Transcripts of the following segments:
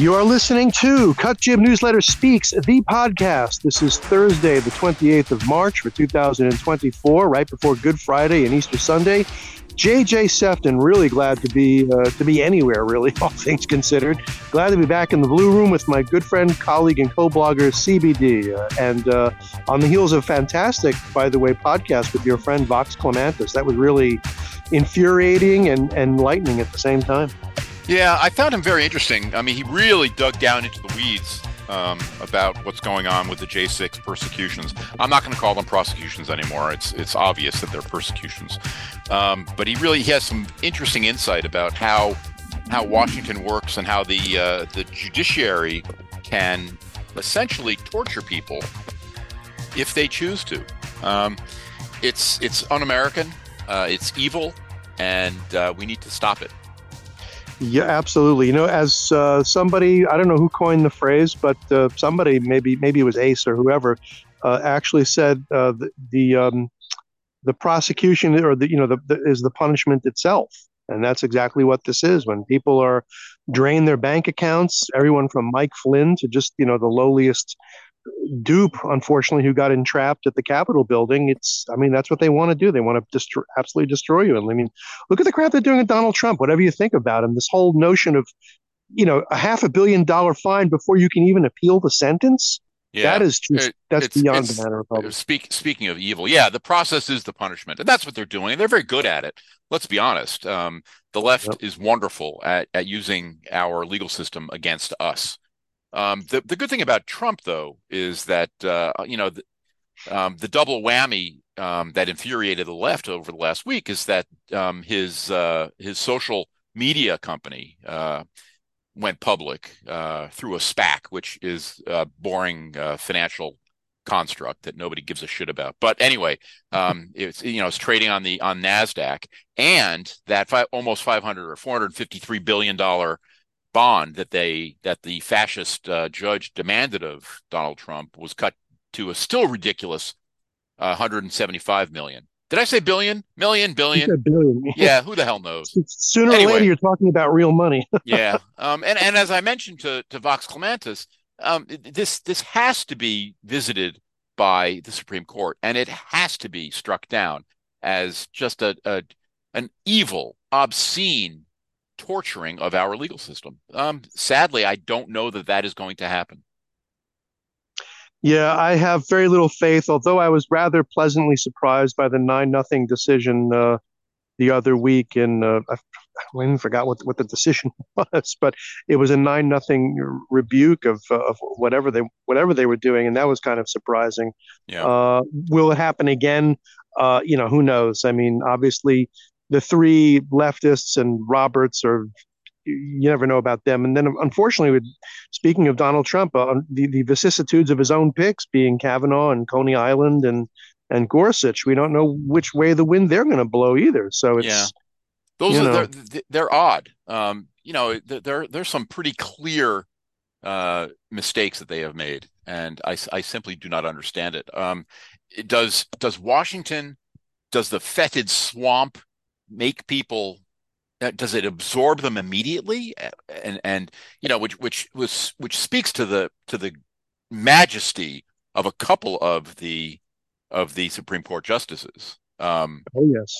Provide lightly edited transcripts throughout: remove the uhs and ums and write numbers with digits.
You are listening to Cut Jib Newsletter Speaks, the podcast. This is Thursday, the 28th of March for 2024, right before Good Friday and Easter Sunday. JJ Sefton, really glad to be anywhere, really, all things considered. Glad to be back in the Blue Room with my good friend, colleague, and co-blogger, CBD. And on the heels of a fantastic, by the way, podcast with your friend, Vox Clemantis. That was really infuriating and enlightening at the same time. Yeah, I found him very interesting. I mean, he really dug down into the weeds about what's going on with the J6 persecutions. I'm not going to call them prosecutions anymore. It's obvious that they're persecutions. But he has some interesting insight about how Washington works and how the judiciary can essentially torture people if they choose to. It's un-American. It's evil, and we need to stop it. Yeah, absolutely. You know, as somebody, I don't know who coined the phrase, but somebody, maybe it was Ace or whoever, actually said the prosecution or is the punishment itself, and that's exactly what this is. When people are drain their bank accounts, everyone from Mike Flynn to just the lowliest dupe, unfortunately, who got entrapped at the Capitol building. That's what they want to do. They want to absolutely destroy you. And I mean, look at the crap they're doing with Donald Trump. Whatever you think about him, this whole notion of, a $500 million fine before you can even appeal the sentence. Yeah, that is just that's beyond the manner of public. Speaking of evil, yeah, the process is the punishment, and that's what they're doing. They're very good at it. Let's be honest. The left is wonderful at using our legal system against us. The good thing about Trump, though, is that the double whammy that infuriated the left over the last week is that his social media company went public through a SPAC, which is a boring financial construct that nobody gives a shit about. But anyway, it's trading on NASDAQ, and that almost 500 or $453 billion bond that the fascist judge demanded of Donald Trump was cut to a still ridiculous 175 million. Did I say billion? Million? Billion? You said billion. Yeah, who the hell knows? Sooner or later, you're talking about real money. Yeah. And as I mentioned to Vox Clemantis, this has to be visited by the Supreme Court, and it has to be struck down as just an evil, obscene torturing of our legal system. Sadly, I don't know that is going to happen. Yeah, I have very little faith, although I was rather pleasantly surprised by the 9-0 decision the other week. I even forgot what the decision was, but it was a 9-0 rebuke of whatever they were doing, and that was kind of surprising. Yeah. Will it happen again? Who knows? I mean, obviously, the three leftists and Roberts you never know about them. And then, unfortunately, speaking of Donald Trump, the vicissitudes of his own picks being Kavanaugh and Coney Island and Gorsuch, we don't know which way the wind they're going to blow either. So it's they're odd. There's some pretty clear mistakes that they have made, and I simply do not understand it. Does Washington, does the fetid swamp make people? Does it absorb them immediately? And which speaks to the majesty of a couple of the Supreme Court justices. Oh yes.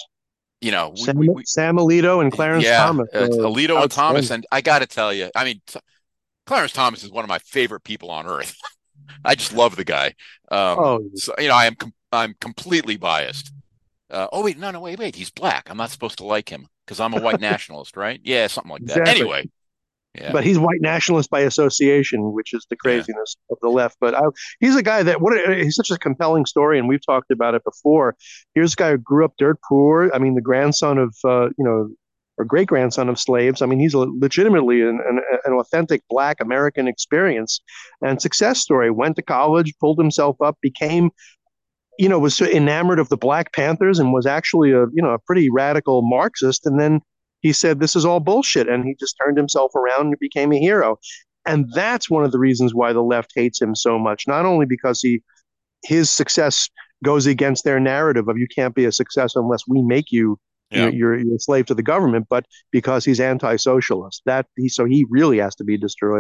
Sam Alito and Clarence Thomas. Alito and Thomas, and I got to tell you, I mean, Clarence Thomas is one of my favorite people on earth. I just love the guy. So I'm completely biased. Wait, he's black. I'm not supposed to like him because I'm a white nationalist, right? Yeah, something like that. Exactly. Anyway, yeah. But he's white nationalist by association, which is the craziness of the left. But he's a guy he's such a compelling story, and we've talked about it before. Here's a guy who grew up dirt poor. I mean, the grandson of or great grandson of slaves. I mean, he's legitimately an authentic Black American experience and success story. Went to college, pulled himself up, became was so enamored of the Black Panthers and was actually a pretty radical Marxist. And then he said, this is all bullshit. And he just turned himself around and became a hero. And that's one of the reasons why the left hates him so much, not only because his success goes against their narrative of you can't be a success unless we make you, you're a slave to the government, but because he's anti-socialist. So he really has to be destroyed.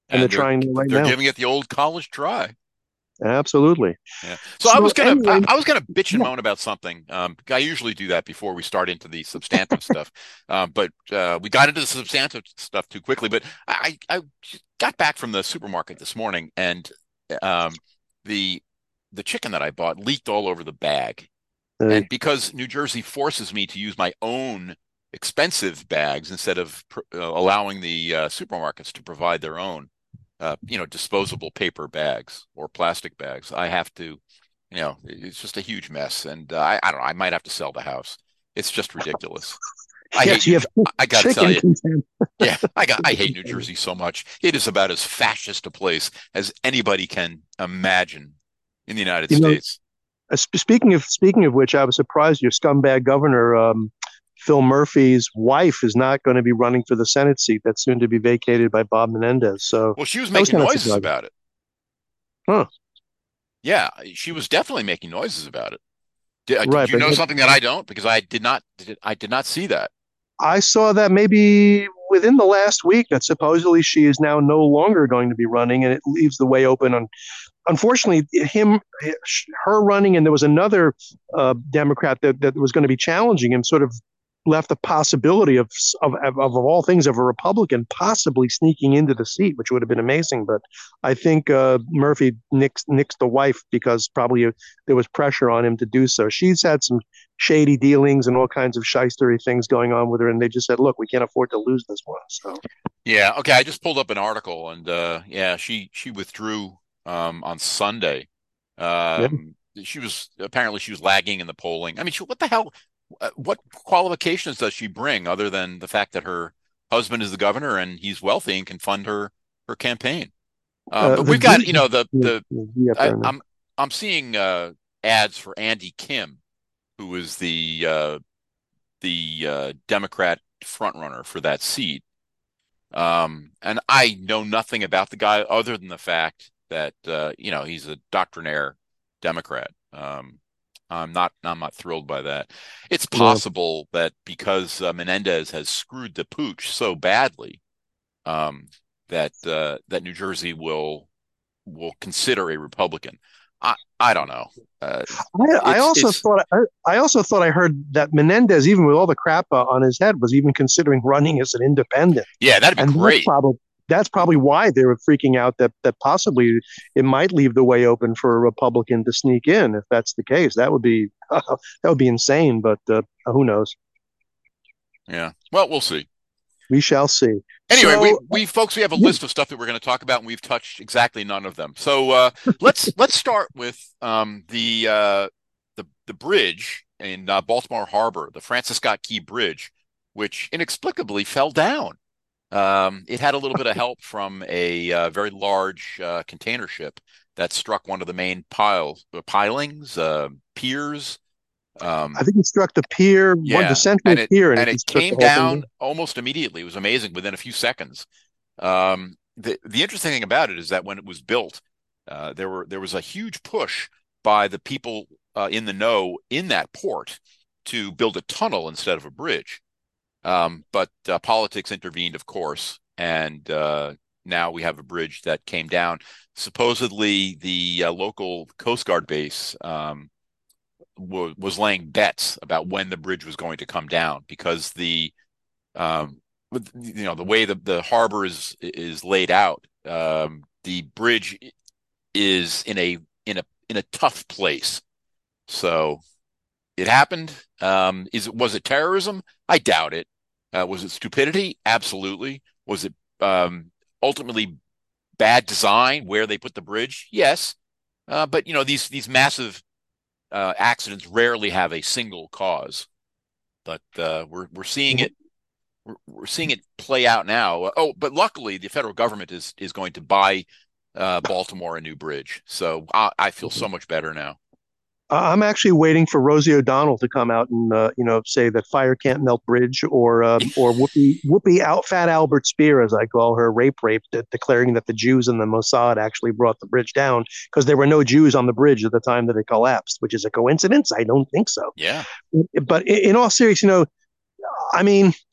and they're And trying that right they're now. giving it the old college try. Absolutely. Yeah. So So anyway, I was gonna bitch and yeah, moan about something. I usually do that before we start into the substantive stuff. But we got into the substantive stuff too quickly. But I got back from the supermarket this morning, and um, the the chicken that I bought leaked all over the bag. uh, And because New Jersey forces me to use my own expensive bags instead of allowing the supermarkets to provide their own, disposable paper bags or plastic bags, I have to, it's just a huge mess. And I don't know, I might have to sell the house. It's just ridiculous. I hate yes, you New. have I got to tell chicken you, content. yeah, I hate New Jersey so much. It is about as fascist a place as anybody can imagine in the United You know, States. speaking of which, I was surprised your scumbag governor, Phil Murphy's wife, is not going to be running for the Senate seat that's soon to be vacated by Bob Menendez. So Well, she was that was making kind of noises surprising. about it. Huh. Yeah, she was definitely making noises about it. Did Right, you but know something that I don't? Because I did not see that. I saw that maybe within the last week that supposedly she is now no longer going to be running, and it leaves the way open on, unfortunately, her running, and there was another Democrat that was going to be challenging him, sort of left the possibility of all things of a Republican possibly sneaking into the seat, which would have been amazing. But I think Murphy nixed the wife because probably there was pressure on him to do so. She's had some shady dealings and all kinds of shystery things going on with her, and they just said, "Look, we can't afford to lose this one." So Yeah, okay. I just pulled up an article, and yeah, she withdrew on Sunday. yeah. She was lagging in the polling. I mean, what the hell? What qualifications does she bring other than the fact that her husband is the governor and he's wealthy and can fund her campaign? But The we've got, yeah, the yeah, I, fair enough. I'm seeing ads for Andy Kim, who is the Democrat frontrunner for that seat. And I know nothing about the guy other than the fact that he's a doctrinaire Democrat. I'm not thrilled by that. It's Yeah. possible that because Menendez has screwed the pooch so badly, um, that New Jersey will consider a Republican. I don't know. Uh, I also it's thought I also thought I heard that Menendez, even with all the crap on his head, was even considering running as an independent, Yeah, that'd be and great. that's probably why they were freaking out that possibly it might leave the way open for a Republican to sneak in. If that's the case, that would be that would be insane. But who knows? Yeah. Well, we'll see. We shall see. Anyway, So we folks, we have a yeah, list of stuff that we're going to talk about, and we've touched exactly none of them. So let's start with the bridge in Baltimore Harbor, the Francis Scott Key Bridge, which inexplicably fell down. It had a little bit of help from a very large container ship that struck one of the main pilings, piers. I Um, think he struck the pier, the yeah, central pier, and and it it just took the came whole thing down down. almost immediately. It was amazing within a few seconds. The interesting thing about it is that when it was built, there was a huge push by the people in the know in that port to build a tunnel instead of a bridge. But politics intervened, of course, and now we have a bridge that came down. Supposedly, the local Coast Guard base was laying bets about when the bridge was going to come down because um, the way the harbor is laid out, the bridge is in a tough place. So it happened. Was it terrorism? I doubt it. Was it stupidity? Absolutely. Was it ultimately bad design where they put the bridge? Yes. But these massive accidents rarely have a single cause. But we're seeing it. We're seeing it play out now. Oh, but luckily the federal government is going to buy Baltimore a new bridge, so I feel so much better now. I'm actually waiting for Rosie O'Donnell to come out and say that fire can't melt bridge, or Whoopi out Fat Albert Speer, as I call her, rape, declaring that the Jews and the Mossad actually brought the bridge down because there were no Jews on the bridge at the time that it collapsed, which is a coincidence. I don't think so. Yeah, But in all seriousness, I mean,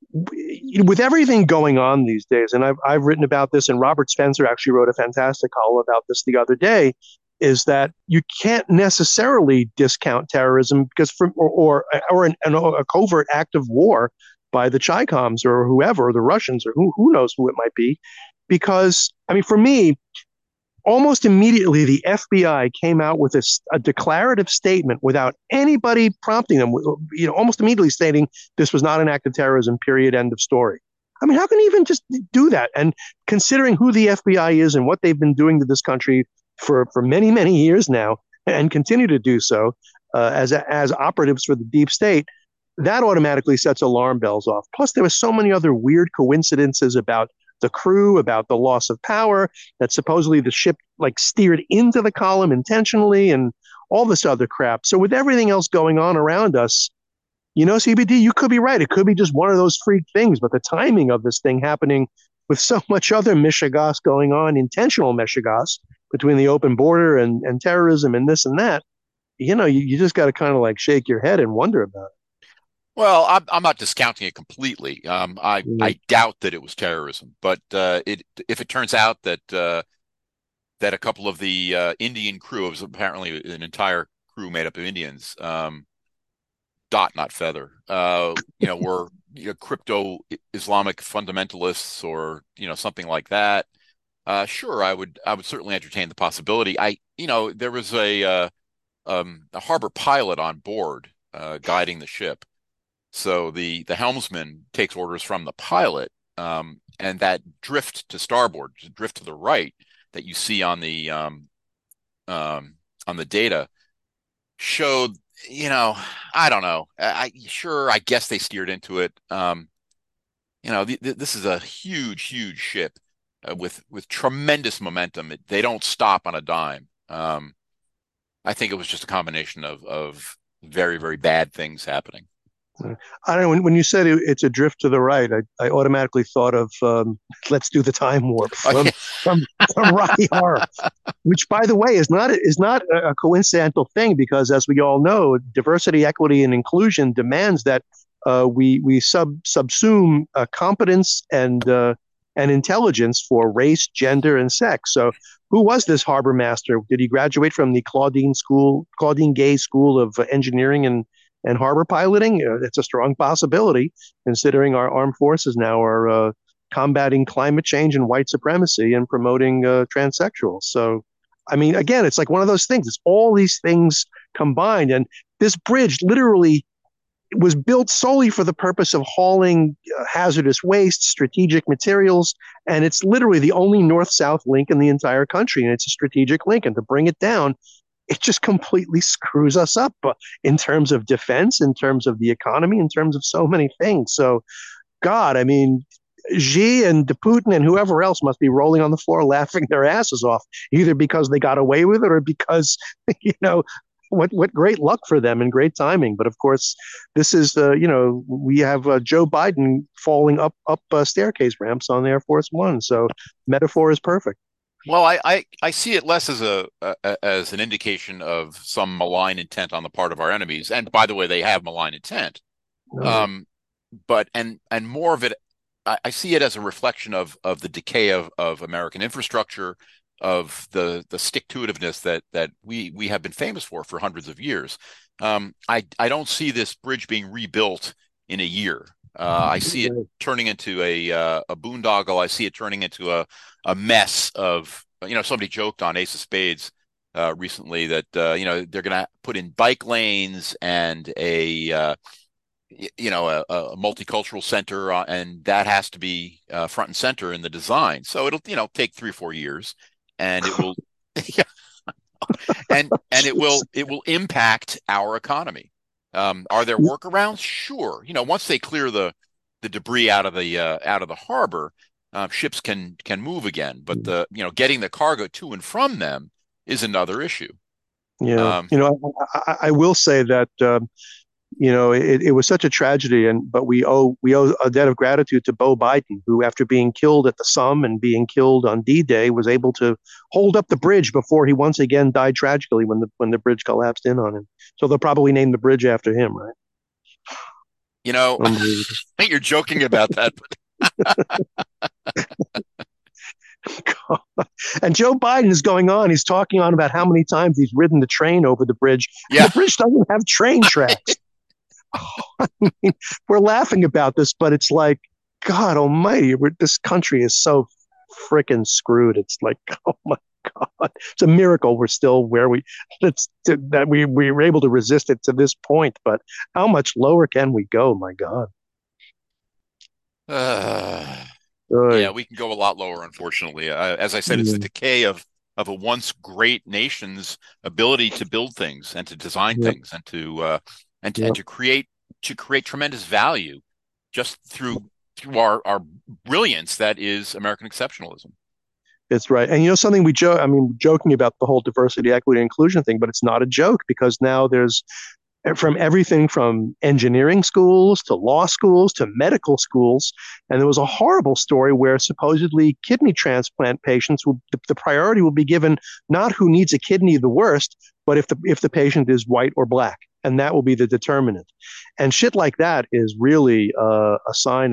with everything going on these days, and I've written about this, and Robert Spencer actually wrote a fantastic column about this the other day, is that you can't necessarily discount terrorism because a covert act of war by the Chicoms or whoever, the Russians or who knows who it might be, because I mean, for me, almost immediately the FBI came out with a declarative statement without anybody prompting them, almost immediately stating this was not an act of terrorism, period, end of story. I mean, how can you even just do that? And considering who the FBI is and what they've been doing to this country for many, many years now and continue to do so as operatives for the deep state, that automatically sets alarm bells off. Plus, there were so many other weird coincidences about the crew, about the loss of power, that supposedly the ship like steered into the column intentionally and all this other crap. So with everything else going on around us, CBD, you could be right. It could be just one of those freak things, but the timing of this thing happening with so much other mishigas going on, intentional mishigas between the open border and terrorism and this and that, you just got to kind of like shake your head and wonder about Well, I'm not discounting it completely. it. I doubt that it was terrorism, but if it turns out that a couple of the Indian crew, it was apparently an entire crew made up of Indians, dot not feather, were crypto Islamic fundamentalists or something like that. Sure, I would certainly entertain the possibility. There was a harbor pilot on board guiding the ship. So the helmsman takes orders from the pilot, and that drift to starboard, drift to the right that you see on the data showed, I don't know. I guess they steered into it. This is a huge, huge ship with tremendous momentum. They don't stop on a dime. I think it was just a combination of very, very bad things happening. I don't know. When you said it's a drift to the right, I automatically thought of Let's Do the Time Warp Oh, yeah. from Rocky Horror, which, by the way, is not a coincidental thing because, as we all know, diversity, equity, and inclusion demands that we subsume competence and intelligence for race, gender, and sex. So, who was this harbor master? Did he graduate from the Claudine Gay School of Engineering and harbor piloting? It's a strong possibility, considering our armed forces now are combating climate change and white supremacy and promoting transsexuals. So, I mean, again, it's like one of those things. It's all these things combined. And this bridge literally was built solely for the purpose of hauling hazardous waste, strategic materials, and it's literally the only north-south link in the entire country, and it's a strategic link. And to bring it down, it just completely screws us up in terms of defense, in terms of the economy, in terms of so many things. So, God, I mean, Xi and Putin and whoever else must be rolling on the floor laughing their asses off, either because they got away with it or because, you know, what great luck for them and great timing. But of course, this is we have Joe Biden falling up staircase ramps on the Air Force One. So metaphor is perfect. Well, I see it less as as an indication of some malign intent on the part of our enemies. And by the way, they have malign intent. No, Um, but more of it, I see it as a reflection of the decay of American infrastructure, of the stick-to-itiveness that we have been famous for hundreds of years. I don't see this bridge being rebuilt in a year. I see it turning into a boondoggle. I see it turning into a mess of, somebody joked on Ace of Spades recently that, they're going to put in bike lanes and a multicultural center, and that has to be front and center in the design. So it'll, take 3 or 4 years, and it will, and it will impact our economy. Are there workarounds? Sure. Once they clear the debris out of the harbor, ships can move again. But getting the cargo to and from them is another issue. Yeah, Um, I will say that it was such a tragedy, but we owe a debt of gratitude to Beau Biden, who, after being killed at the Somme and being killed on D-Day, was able to hold up the bridge before he once again died tragically when the bridge collapsed in on him. So they'll probably name the bridge after him, right? You know, Unbelievable. you're joking about that, but And Joe Biden is going on. He's talking on about how many times he's ridden the train over the bridge, and yeah. the bridge doesn't have train tracks. I mean, we're laughing about this, but it's like, God Almighty, this country is so freaking screwed. It's like, oh my God, it's a miracle we're still where that we were able to resist it to this point. But how much lower can we go? My God. Uh, yeah, Oy. we can go a lot lower, unfortunately. As I said, it's the Mm, decay of a once great nation's ability to build things and to design yep, things and and yep. to create tremendous value just through our brilliance that is American exceptionalism. It's right. And you know something we joke, I mean, joking about the whole diversity, equity, inclusion thing, but it's not a joke because now there's from everything from engineering schools to law schools to medical schools. And there was a horrible story where supposedly kidney transplant patients will the priority will be given not who needs a kidney the worst, but if the patient is white or black. And that will be the determinant. And shit like that is really a sign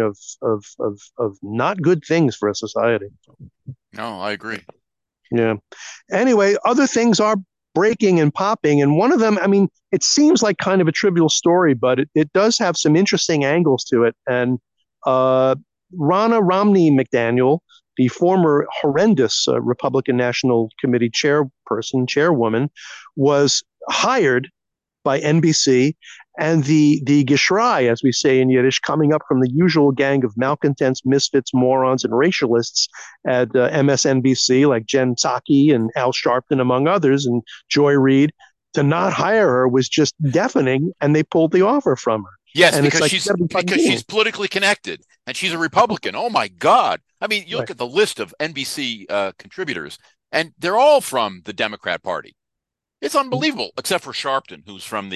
of not good things for a society. No, I agree. Yeah. Anyway, other things are breaking and popping. And one of them, I mean, it seems like kind of a trivial story, but it does have some interesting angles to it. And uh, Ronna Romney McDaniel, the former horrendous Republican National Committee chairwoman, was hired by NBC, and the Geschrei, as we say in Yiddish, coming up from the usual gang of malcontents, misfits, morons, and racialists at MSNBC, like Jen Psaki and Al Sharpton, among others, and Joy Reid, to not hire her was just deafening, and they pulled the offer from her. Yes, And it's like, you gotta be fucking because kidding she's me. politically connected and she's a Republican. Oh my God. I mean, you Right. look at the list of NBC contributors, and they're all from the Democrat Party. It's unbelievable, except for Sharpton, who's from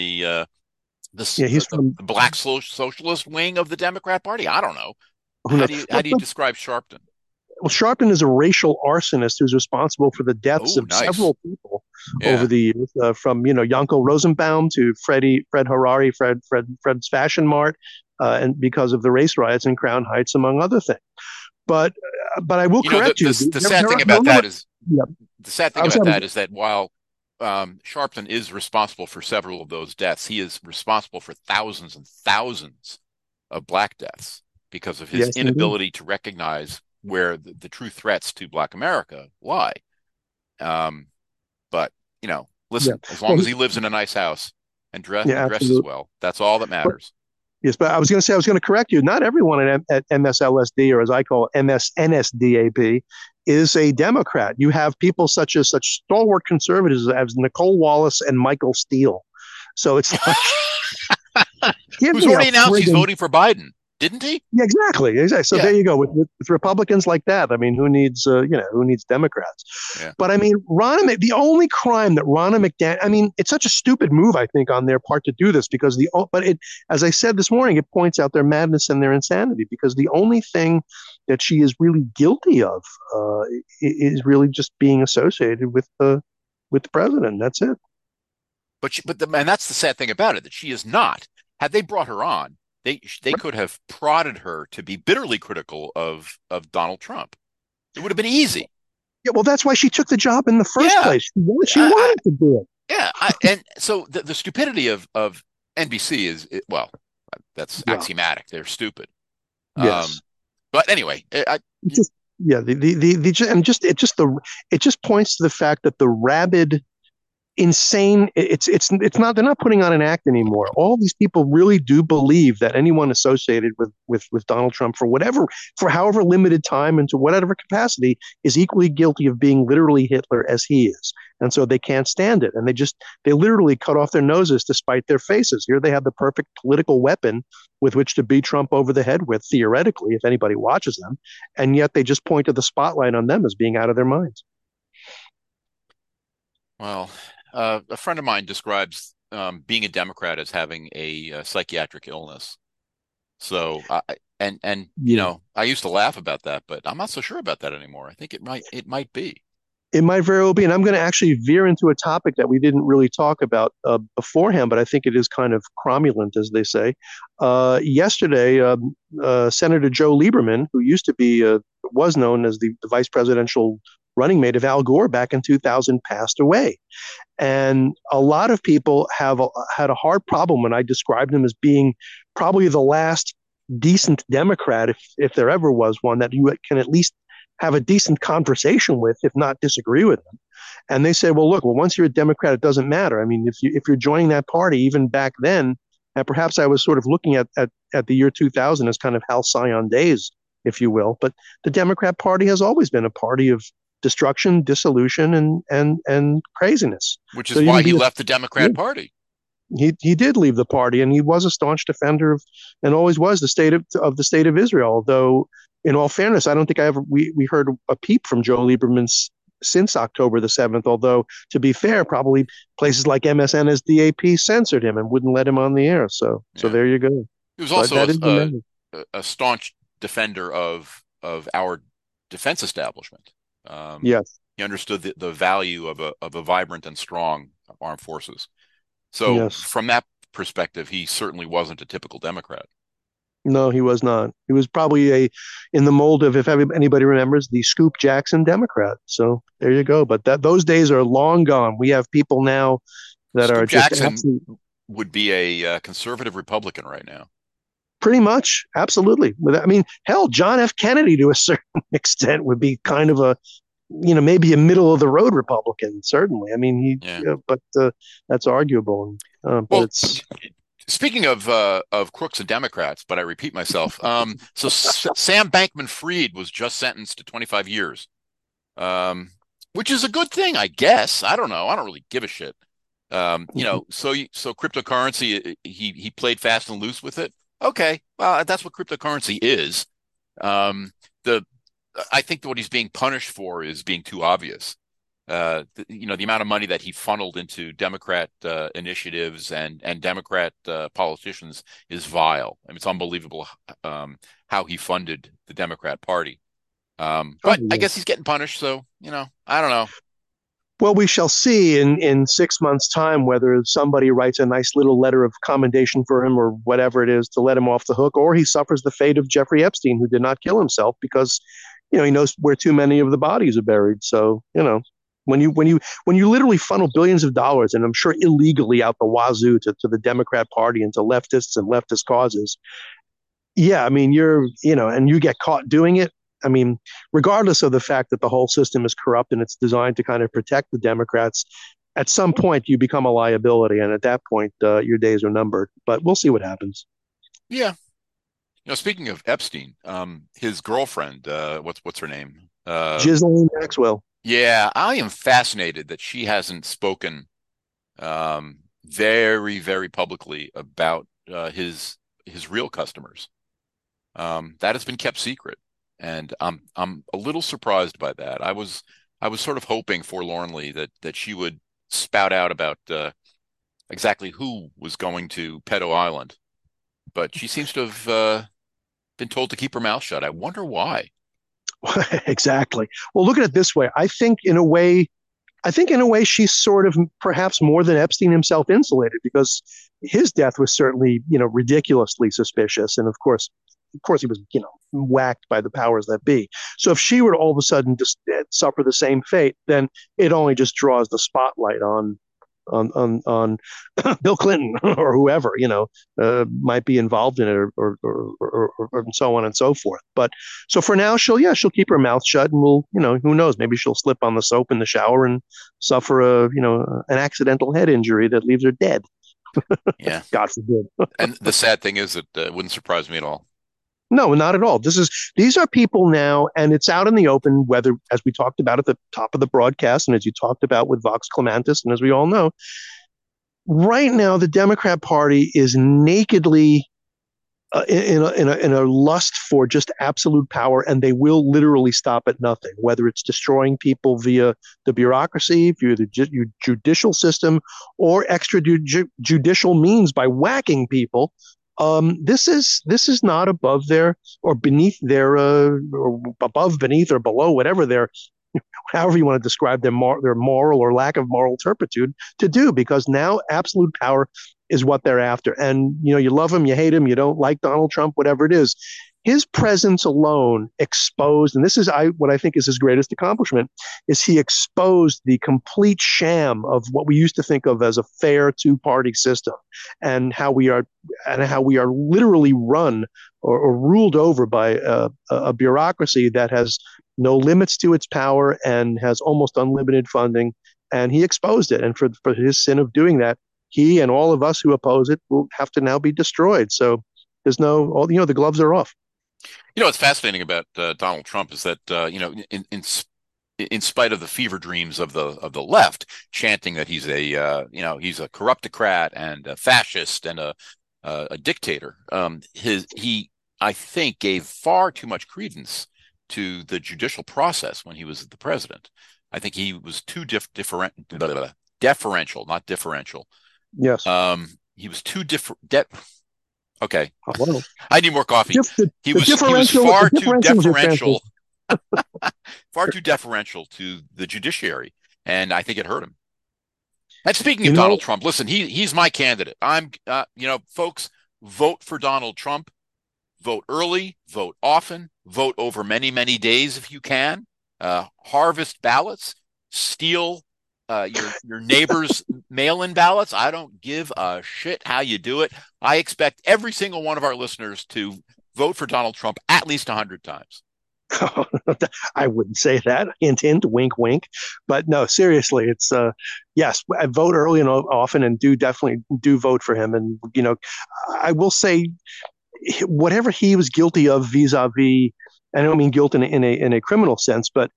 Yeah, he's from, the black socialist wing of the Democrat Party. I don't know. who knows? How do you describe Sharpton? Well, Sharpton is a racial arsonist who's responsible for the deaths Oh, of nice. several people over Yeah. the years, from Yanko Rosenbaum to Fred Harari, Fred's Fashion Mart, and because of the race riots in Crown Heights, among other things. But I will You know, correct you. the sad thing There about are that is yeah, the sad I thing was about having that is that while Sharpton is responsible for several of those deaths, he is responsible for thousands and thousands of black deaths because of his yes, indeed. inability to recognize where the true threats to Black America lie. Um, but Yeah, listen, as long well, as he lives in a nice house and yeah, dresses absolutely. well, that's all that But matters. yes, but I was going to say I was going to correct you. Not everyone at MSLSD, or as I call it, MSNSDAP, is a Democrat. You have people such stalwart conservatives as Nicole Wallace and Michael Steele. So it's like, give Who's me a already announced he's friggin' voting for Biden, didn't he? yeah, exactly, exactly. So there Yeah, you go with Republicans like that. I mean, who needs Democrats? yeah. But I mean, the only crime that Ronna McDaniel, I mean, it's such a stupid move, I think, on their part to do this because as I said this morning, it points out their madness and their insanity because the only thing that she is really guilty of is really just being associated with the president. That's it. And that's the sad thing about it that she is not. Had they brought her on, they could have prodded her to be bitterly critical of Donald Trump. It would have been easy. Yeah, well, that's why she took the job in the first Yeah, place. She I, wanted to do it. yeah. And so the stupidity of NBC well, that's Yeah. axiomatic. They're stupid. Um, Yes. but anyway, It just yeah and just it just points to the fact that the rabid insane it's not they're not putting on an act anymore. All these people really do believe that anyone associated with Donald Trump for however limited time and to whatever capacity is equally guilty of being literally Hitler as he is. And so they can't stand it, and they literally cut off their noses to spite their faces. Here they have the perfect political weapon with which to beat Trump over the head with, theoretically, if anybody watches them, and yet they just point to the spotlight on them as being out of their minds. well, a friend of mine describes being a Democrat as having a psychiatric illness. So, and Yeah. I used to laugh about that, but I'm not so sure about that anymore. I think it might be. It might very well be, and I'm going to actually veer into a topic that we didn't really talk about beforehand, but I think it is kind of cromulent, as they say. Yesterday, Senator Joe Lieberman, who used to be was known as the vice presidential running mate of Al Gore back in 2000, passed away, and a lot of people have had a hard problem when I described him as being probably the last decent Democrat, if there ever was one, that you can at least have a decent conversation with, if not disagree with them. And they say, well, once you're a Democrat, it doesn't matter. I mean, if you're joining that party, even back then, and perhaps I was sort of looking at the year 2000 as kind of halcyon days, if you will. But the Democrat Party has always been a party of destruction, dissolution, and craziness. Which So is you why can he be left the Democrat Party. he did leave the party, and he was a staunch defender of, and always was, the state of Israel. Although, in all fairness, I don't think we heard a peep from Joe Lieberman since October the 7th. Although, to be fair, probably places like MSNSDAP censored him and wouldn't let him on the air. So Yeah. there you go. He was But also that is the man. a staunch defender of our defense establishment. Um, Yes, he understood the value of a vibrant and strong armed forces. So yes. from that perspective, he certainly wasn't a typical Democrat. No, he was not. He was probably in the mold of, if anybody remembers, the Scoop Jackson Democrat. So there you go. But those days are long gone. We have people now that are Scoop just Jackson absolutely. would be a conservative Republican right now. Pretty much, absolutely. I mean, hell, John F. Kennedy to a certain extent would be kind of maybe a middle of the road Republican. Certainly, I mean, Yeah. but that's arguable. But Well, it's speaking of crooks and Democrats, but I repeat myself. So Sam Bankman-Fried was just sentenced to 25 years, which is a good thing, I guess. I don't know. I don't really give a shit. So cryptocurrency, he played fast and loose with it. Okay, well, that's what cryptocurrency is. The I think that what he's being punished for is being too obvious. The amount of money that he funneled into Democrat initiatives and Democrat politicians is vile. I mean, it's unbelievable how he funded the Democrat Party. oh, But I yeah. guess he's getting punished, so I don't know. Well, we shall see in 6 months' time whether somebody writes a nice little letter of commendation for him or whatever it is to let him off the hook, or he suffers the fate of Jeffrey Epstein, who did not kill himself because he knows where too many of the bodies are buried. So when you literally funnel billions of dollars, and I'm sure illegally out the wazoo to the Democrat Party and to leftists and leftist causes, yeah, I mean, and you get caught doing it. I mean, regardless of the fact that the whole system is corrupt and it's designed to kind of protect the Democrats, at some point you become a liability, and at that point, your days are numbered. But we'll see what happens. Yeah. Speaking of Epstein, his girlfriend, what's her name? Ghislaine Maxwell. Yeah, I am fascinated that she hasn't spoken very, very publicly about his real customers. That has been kept secret, and I'm a little surprised by that. I was sort of hoping forlornly that she would spout out about exactly who was going to Pedo Island, but she seems to have been told to keep her mouth shut. I wonder why. Exactly. Well, look at it this way. I think in a way she's sort of perhaps more than Epstein himself insulated, because his death was certainly, ridiculously suspicious, and of course he was, whacked by the powers that be. So if she were to all of a sudden just suffer the same fate, then it only just draws the spotlight on Bill Clinton or whoever might be involved in it, or and so on and so forth. But so for now, she'll keep her mouth shut, and we'll, who knows, maybe she'll slip on the soap in the shower and suffer an accidental head injury that leaves her dead. Yeah, God forbid. and the sad thing is that it wouldn't surprise me at all. No, not at all. These are people now, and it's out in the open. Whether, as we talked about at the top of the broadcast, and as you talked about with Vox Clementis, and as we all know, right now the Democrat Party is nakedly in a lust for just absolute power, and they will literally stop at nothing. Whether it's destroying people via the bureaucracy, via the judicial system, or extrajudicial means by whacking people. This is not above their or beneath their or above, beneath, or below, whatever however you want to describe their moral or lack of moral turpitude to do, because now absolute power is what they're after. And, you love him, you hate him, you don't like Donald Trump, whatever it is. His presence alone exposed, and this is what I think is his greatest accomplishment, is he exposed the complete sham of what we used to think of as a fair two-party system, and how we are literally run or ruled over by a bureaucracy that has no limits to its power and has almost unlimited funding. And he exposed it. And for his sin of doing that, he and all of us who oppose it will have to now be destroyed. So there's the gloves are off. What's fascinating about Donald Trump is that in spite of the fever dreams of the left, chanting that he's a corruptocrat and a fascist and a dictator, he I think gave far too much credence to the judicial process when he was the president. I think he was too deferential, not differential. Yes. He was too Okay. Oh, I need more coffee. He was far too deferential, far too deferential to the judiciary, and I think it hurt him. And speaking of Donald Trump, listen, he's my candidate. I'm, folks, vote for Donald Trump. Vote early, vote often, vote over many, many days if you can. Harvest ballots, steal your neighbor's mail-in ballots. I don't give a shit how you do it. I expect every single one of our listeners to vote for Donald Trump at least 100 times. I wouldn't say that. Hint, hint, wink, wink. But no, seriously, it's yes, I vote early and often, and definitely vote for him. And I will say, whatever he was guilty of vis-a-vis, I don't mean guilt in a criminal sense, but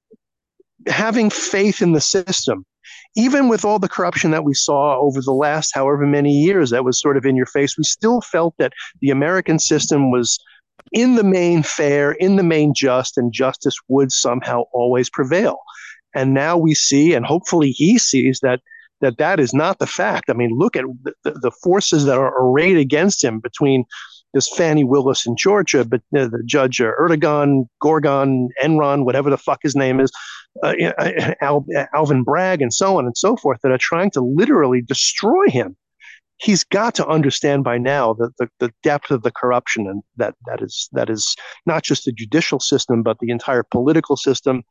having faith in the system, even with all the corruption that we saw over the last however many years that was sort of in your face, we still felt that the American system was in the main fair, in the main just, and justice would somehow always prevail. And now we see, and hopefully he sees, that is not the fact. I mean, look at the forces that are arrayed against him between this Fannie Willis in Georgia, but the Judge Erdogan, Gorgon, Enron, whatever the fuck his name is, Alvin Bragg, and so on and so forth, that are trying to literally destroy him. He's got to understand by now the depth of the corruption, and that is not just the judicial system, but the entire political system,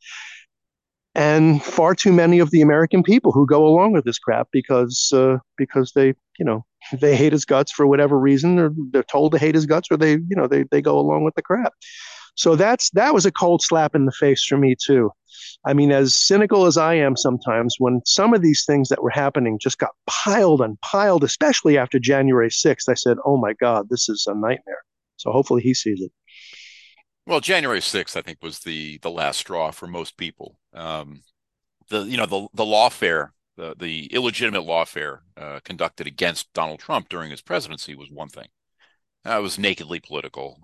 and far too many of the American people who go along with this crap because they they hate his guts for whatever reason, or they're told to hate his guts, or they go along with the crap. So that was a cold slap in the face for me too. I mean, as cynical as I am sometimes, when some of these things that were happening just got piled and piled, especially after January 6th, I said, oh my God, this is a nightmare. So hopefully he sees it. Well, January 6th, I think, was the last straw for most people. The lawfare, the illegitimate lawfare conducted against Donald Trump during his presidency was one thing. It was nakedly political.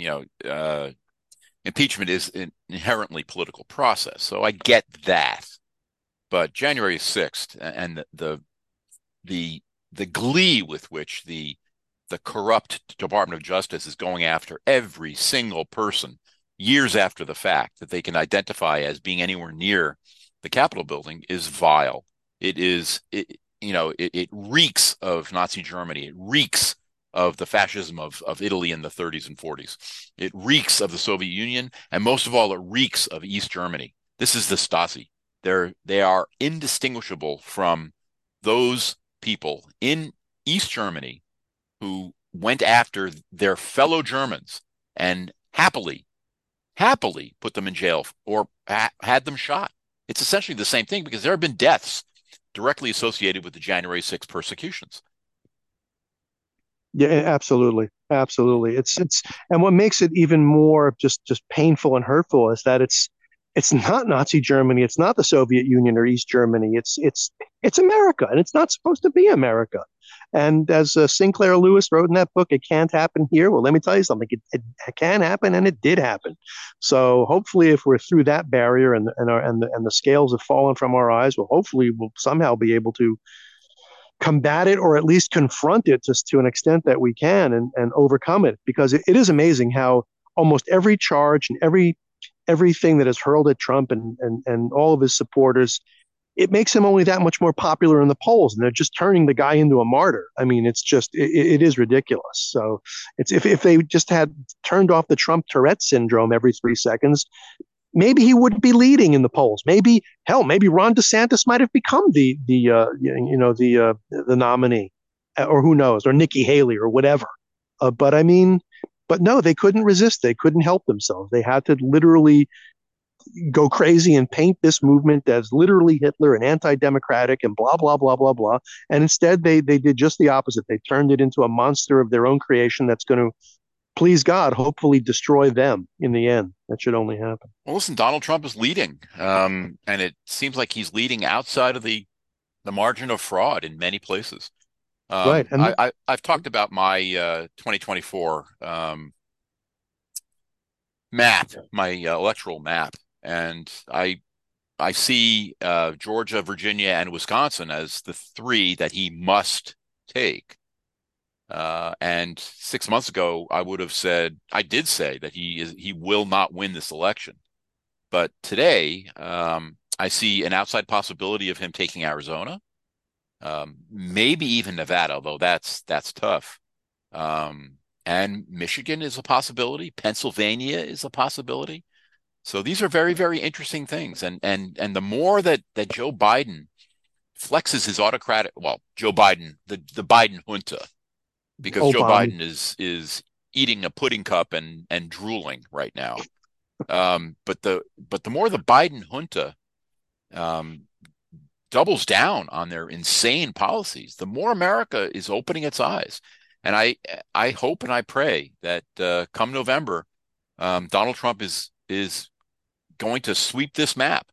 Impeachment is an inherently political process, so I get that. But January 6th and the glee with which the corrupt Department of Justice is going after every single person years after the fact that they can identify as being anywhere near the Capitol building is vile. It reeks of Nazi Germany. It reeks of the fascism of Italy in the 30s and 40s. It reeks of the Soviet Union, and most of all, it reeks of East Germany. This is the Stasi. They are indistinguishable from those people in East Germany who went after their fellow Germans and happily put them in jail or had them shot. It's essentially the same thing, because there have been deaths directly associated with the January 6th persecutions. Yeah, absolutely. Absolutely. It's and what makes it even more just painful and hurtful is that it's not Nazi Germany, it's not the Soviet Union or East Germany. It's America, and it's not supposed to be America. And as Sinclair Lewis wrote in that book, it can't happen here. Well, let me tell you something. It can happen, and it did happen. So hopefully, if we're through that barrier and the scales have fallen from our eyes, hopefully we'll somehow be able to combat it, or at least confront it just to an extent that we can, and overcome it. Because it is amazing how almost every charge and every everything that is hurled at Trump and all of his supporters, it makes him only that much more popular in the polls, and they're just turning the guy into a martyr. I mean, it is ridiculous. So it's if they just had turned off the Trump Tourette syndrome every 3 seconds, maybe he wouldn't be leading in the polls. Maybe hell, maybe Ron DeSantis might have become the nominee, or who knows, or Nikki Haley or whatever. But I mean, but no, they couldn't resist. They couldn't help themselves. They had to literally go crazy and paint this movement as literally Hitler and anti-democratic and blah blah blah blah blah. And instead, they did just the opposite. They turned it into a monster of their own creation that's going to, please God, hopefully destroy them in the end. That should only happen. Well, listen, Donald Trump is leading, and it seems like he's leading outside of the margin of fraud in many places. Right. And I've talked about my 2024 map, my electoral map, and I see Georgia, Virginia, and Wisconsin as the three that he must take. And 6 months ago, I did say that he will not win this election. But today, I see an outside possibility of him taking Arizona, maybe even Nevada, though that's tough. And Michigan is a possibility. Pennsylvania is a possibility. So these are very, very interesting things. And the more that Joe Biden flexes his autocratic, well, Joe Biden, the Biden junta, because Joe Obama. Biden is eating a pudding cup and drooling right now. But the more the Biden junta doubles down on their insane policies, the more America is opening its eyes. And I hope and I pray that come November, Donald Trump is going to sweep this map.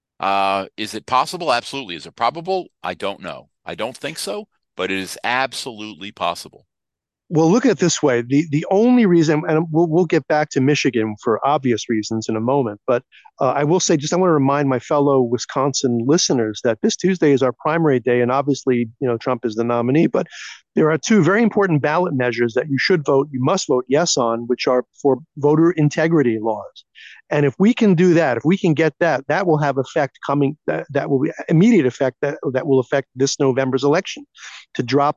Is it possible? Absolutely. Is it probable? I don't know. I don't think so, but it is absolutely possible. Well, look at it this way. The only reason, and we'll get back to Michigan for obvious reasons in a moment, but I will say, just I want to remind my fellow Wisconsin listeners that this Tuesday is our primary day, and obviously, Trump is the nominee, but there are two very important ballot measures that you must vote yes on, which are for voter integrity laws. And if we can do that, if we can get that, that will have effect coming. That will be immediate effect that will affect this November's election, to drop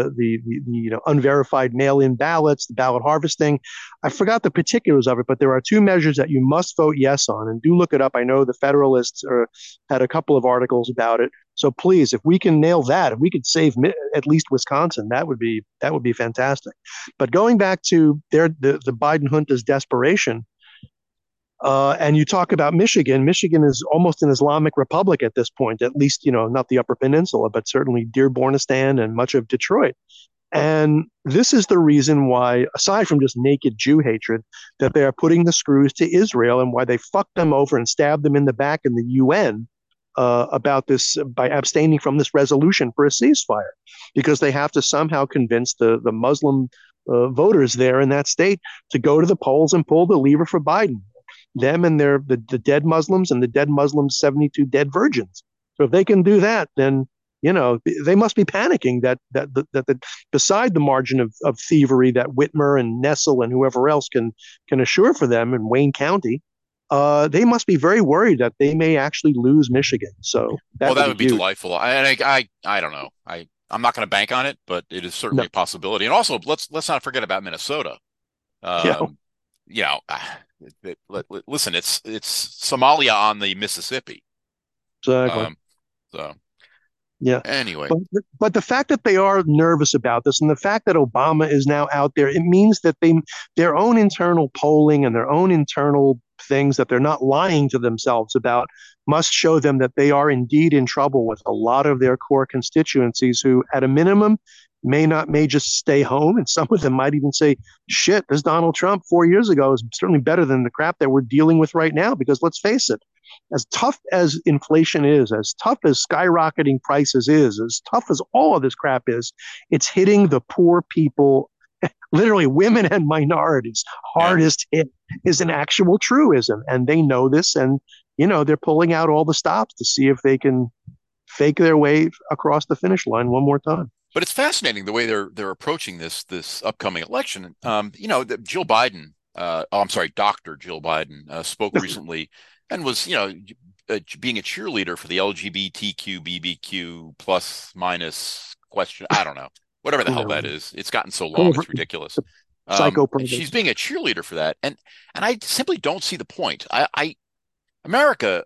the unverified mail-in ballots, the ballot harvesting. I forgot the particulars of it, but there are two measures that you must vote yes on, and do look it up. I know the Federalists had a couple of articles about it. So please, if we can nail that, if we could save at least Wisconsin, that would be fantastic. But going back to the Biden junta's desperation. And you talk about Michigan. Michigan is almost an Islamic republic at this point, at least, not the Upper Peninsula, but certainly Dearbornistan and much of Detroit. And this is the reason why, aside from just naked Jew hatred, that they are putting the screws to Israel, and why they fucked them over and stabbed them in the back in the UN about this, by abstaining from this resolution for a ceasefire, because they have to somehow convince the Muslim voters there in that state to go to the polls and pull the lever for Biden, them and the dead Muslims and the dead Muslims, 72 dead virgins. So if they can do that, then they must be panicking that beside the margin of thievery that Whitmer and Nessel and whoever else can assure for them in Wayne County, they must be very worried that they may actually lose Michigan. So that would be delightful. I don't know. I'm not going to bank on it, but it is certainly a possibility. And also, let's not forget about Minnesota. Listen, it's Somalia on the Mississippi. Exactly. So yeah. Anyway, but the fact that they are nervous about this, and the fact that Obama is now out there, it means that their own internal polling and their own internal things that they're not lying to themselves about must show them that they are indeed in trouble with a lot of their core constituencies, who, at a minimum, may just stay home, and some of them might even say, shit, this Donald Trump 4 years ago is certainly better than the crap that we're dealing with right now. Because let's face it, as tough as inflation is, as tough as skyrocketing prices is, as tough as all of this crap is, it's hitting the poor people, literally women and minorities, hardest hit is an actual truism. And they know this, and they're pulling out all the stops to see if they can fake their way across the finish line one more time. But it's fascinating the way they're approaching this upcoming election. Jill Biden I'm sorry, Dr. Jill Biden spoke recently and was, being a cheerleader for the LGBTQ, BBQ plus minus question. I don't know, whatever the Who hell knows? that is. It's gotten so long, Pervert, it's ridiculous. psycho She's perverts. being a cheerleader for that, and I simply don't see the point. America,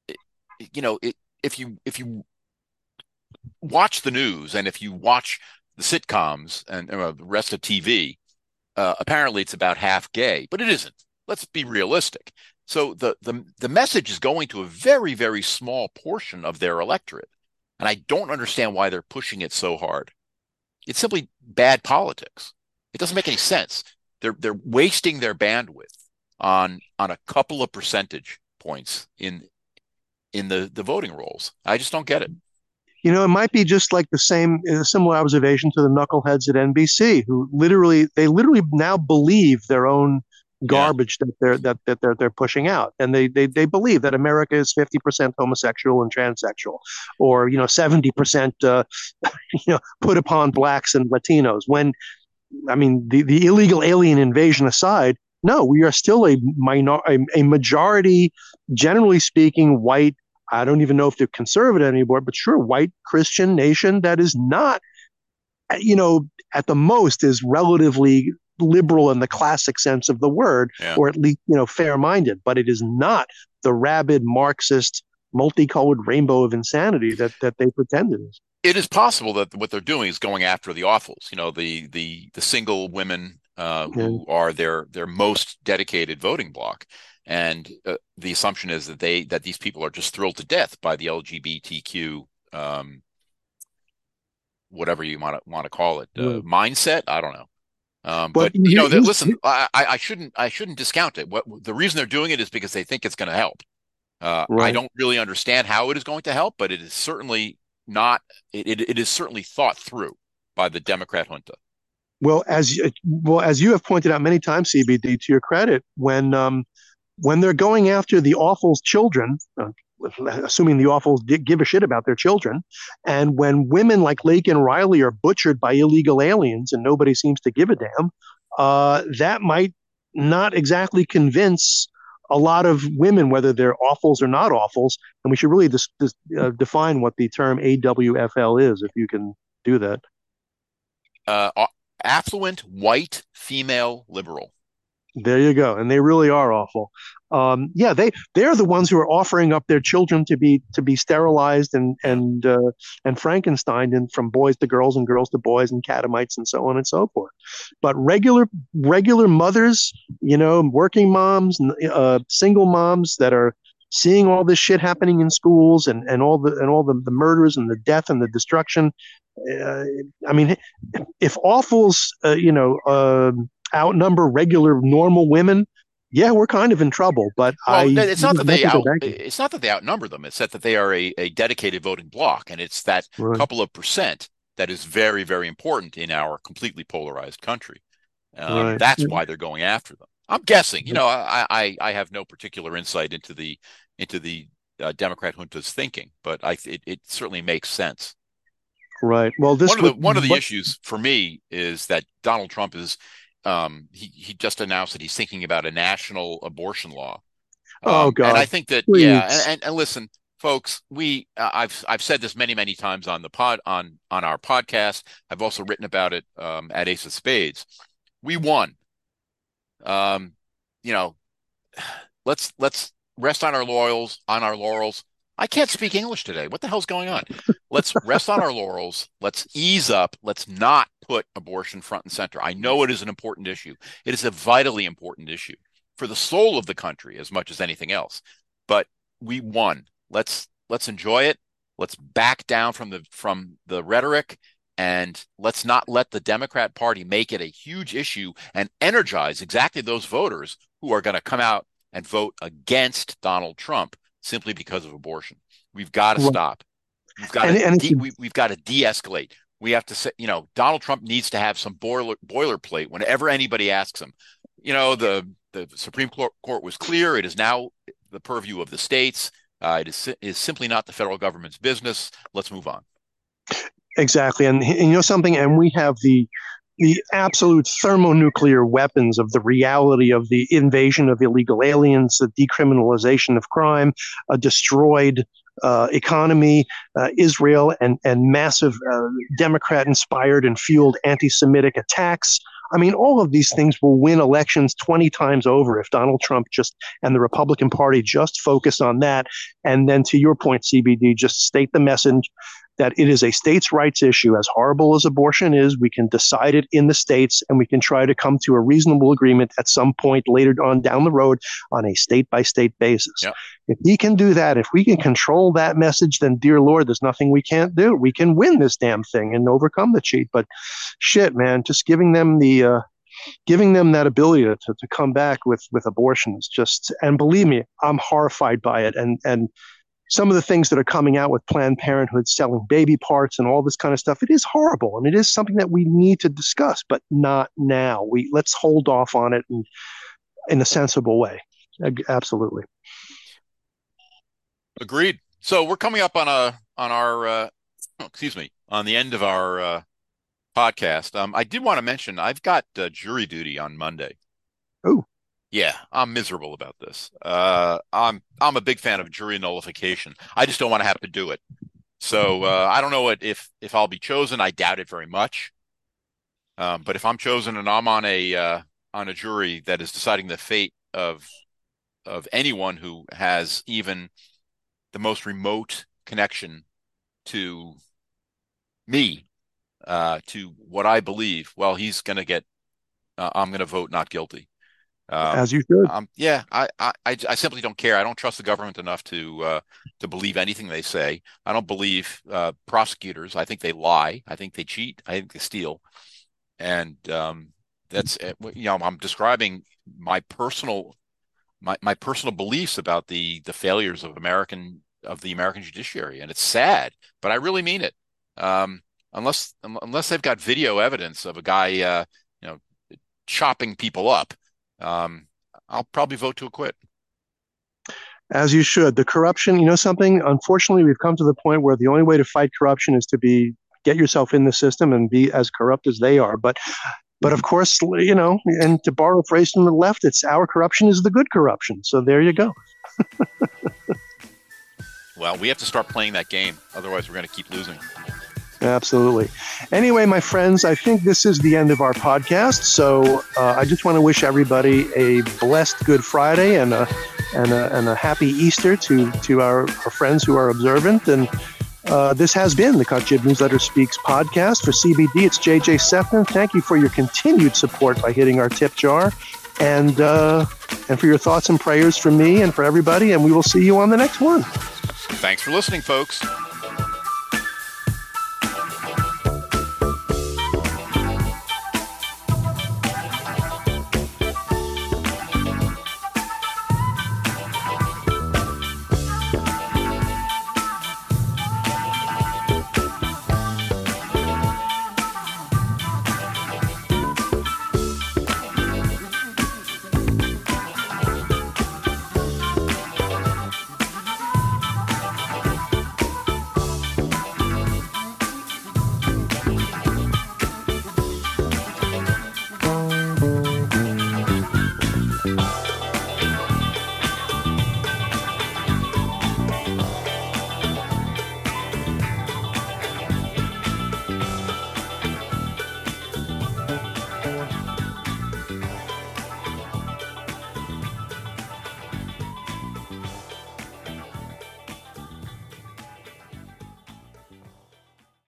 if you watch the news and if you watch the sitcoms and the rest of TV, apparently it's about half gay, but it isn't. Let's be realistic. So the message is going to a very, very small portion of their electorate. And I don't understand why they're pushing it so hard. It's simply bad politics. It doesn't make any sense. They're wasting their bandwidth on a couple of percentage points in the voting rolls. I just don't get it. It might be just like the same, a similar observation to the knuckleheads at NBC, who they literally now believe their own Yeah. garbage that they're pushing out, and they believe that America is 50% homosexual and transsexual, or 70% put upon blacks and Latinos. When I mean the illegal alien invasion aside, no, we are still a majority, generally speaking, white. I don't even know if they're conservative anymore, but sure, white Christian nation that is not, you know, at the most is relatively liberal in the classic sense of the word, Yeah. or at least, fair minded, but it is not the rabid Marxist, multicolored rainbow of insanity that they pretend it is. It is possible that what they're doing is going after the awfuls, the single women Yeah. who are their most dedicated voting bloc. And the assumption is that these people are just thrilled to death by the LGBTQ, whatever you want to call it, Right. mindset. I don't know. But But listen, I shouldn't discount it. What the reason they're doing it is because they think it's going to help. I right. don't really understand how it is going to help, but it is certainly not. It is certainly thought through by the Democrat junta. Well, as you have pointed out many times, CBD, to your credit, when they're going after the awful's children, assuming the awfuls give a shit about their children, and when women like Lake and Riley are butchered by illegal aliens and nobody seems to give a damn, that might not exactly convince a lot of women whether they're awfuls or not awfuls. And we should really define what the term AWFL is, if you can do that. Uh, Affluent white female liberal. There you go, and they really are awful. Yeah, they're the ones who are offering up their children to be sterilized Yeah. and Frankenstein and from boys to girls and girls to boys and catamites and so on and so forth. But regular mothers, working moms, single moms that are seeing all this shit happening in schools and all the murders and the death and the destruction. Uh, I mean, if awfuls, outnumber regular normal women, yeah, we're kind of in trouble. But Well, I don't think they're that good. it's not that they outnumber them. It's that they are a dedicated voting bloc, and it's that Right, couple of percent that is very, very important in our completely polarized country. right. That's why they're going after them. I'm guessing. I have no particular insight into the Democrat junta's thinking, but it certainly makes sense. Right. Well, this would. One of the What? issues for me is that Donald Trump is he just announced that he's thinking about a national abortion law. Oh And I God, think that, yeah, please. and listen, folks, I've said this many, many times on the pod on our podcast. I've also written about it at Ace of Spades. We won. Um, you know, let's rest on our laurels. I can't speak English today. What the hell's going on? Let's rest on our laurels. Let's ease up. Let's not put abortion front and center. I know it is an important issue. It is a vitally important issue for the soul of the country as much as anything else. But we won. Let's enjoy it. Let's back down from the rhetoric and let's not let the Democrat Party make it a huge issue and energize exactly those voters who are going to come out and vote against Donald Trump simply because of abortion. We've got to Right. stop. And it's We've got to de-escalate. We have to say, Donald Trump needs to have some boilerplate whenever anybody asks him. The Supreme Court was clear. It is now the purview of the states. It is simply not the federal government's business. Let's move on. exactly, and something, and we have the absolute thermonuclear weapons of the reality of the invasion of illegal aliens, the decriminalization of crime, a destroyed economy, Israel, and massive Democrat-inspired and fueled anti-Semitic attacks. I mean, all of these things will win elections 20 times over if Donald Trump and the Republican Party just focus on that. And then to your point, CBD, just state the message that it is a states' rights issue. As horrible as abortion is, we can decide it in the states, and we can try to come to a reasonable agreement at some point later on down the road on a state-by-state basis. Yep. If he can do that, if we can control that message, then, dear Lord, there's nothing we can't do. We can win this damn thing and overcome the cheat. But shit, man, just giving them that ability to come back with abortion is just, and believe me, I'm horrified by it. And some of the things that are coming out with Planned Parenthood selling baby parts and all this kind of stuff, it is horrible. And it is something that we need to discuss, but not now. Let's hold off on it in a sensible way. Absolutely. Agreed. So we're coming up on the end of our podcast. I did want to mention, I've got jury duty on Monday. Oh. Yeah, I'm miserable about this. I'm a big fan of jury nullification. I just don't want to have to do it. So I don't know if I'll be chosen. I doubt it very much. But if I'm chosen and I'm on a jury that is deciding the fate of anyone who has even the most remote connection to me, to what I believe, well, he's going to get. I'm going to vote not guilty. As you should. I simply don't care. I don't trust the government enough to believe anything they say. I don't believe prosecutors. I think they lie. I think they cheat. I think they steal. And that's I'm describing my personal beliefs about the failures of the American judiciary, and it's sad, but I really mean it. Unless they've got video evidence of a guy chopping people up. I'll probably vote to acquit. As you should. The corruption, something, unfortunately, we've come to the point where the only way to fight corruption is to get yourself in the system and be as corrupt as they are. But of course, and to borrow a phrase from the left, it's our corruption is the good corruption. So there you go. Well, we have to start playing that game. Otherwise, we're going to keep losing. Absolutely. Anyway, my friends, I think this is the end of our podcast. So I just want to wish everybody a blessed Good Friday and a happy Easter to our friends who are observant. And this has been the Cut Jib Newsletter Speaks podcast. For CBD, it's JJ Sefton. Thank you for your continued support by hitting our tip jar, and for your thoughts and prayers for me and for everybody. And we will see you on the next one. Thanks for listening, folks.